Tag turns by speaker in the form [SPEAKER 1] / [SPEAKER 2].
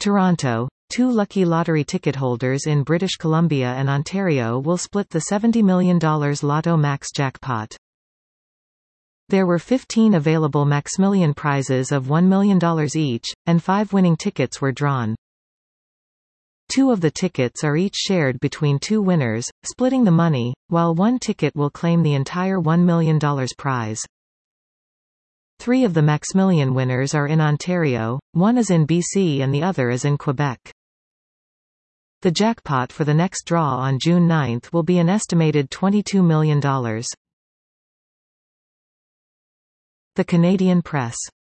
[SPEAKER 1] Toronto. 2 lucky lottery ticket holders in British Columbia and Ontario will split the $70 million Lotto Max jackpot. There were 15 available Maxmillion prizes of $1 million each, and 5 winning tickets were drawn. 2 of the tickets are each shared between 2 winners, splitting the money, while 1 ticket will claim the entire $1 million prize. 3 of the Maxmillion winners are in Ontario, 1 is in BC and the other is in Quebec. The jackpot for the next draw on June 9 will be an estimated $22 million. The Canadian Press.